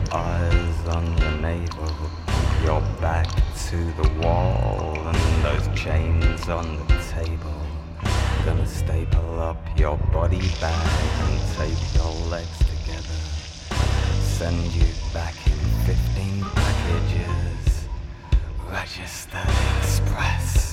eyes on your navel, your back to the wall, and those chains on the table. Gonna staple up your body bag and tape your legs together. Send you back in 15 packages. Registered Express.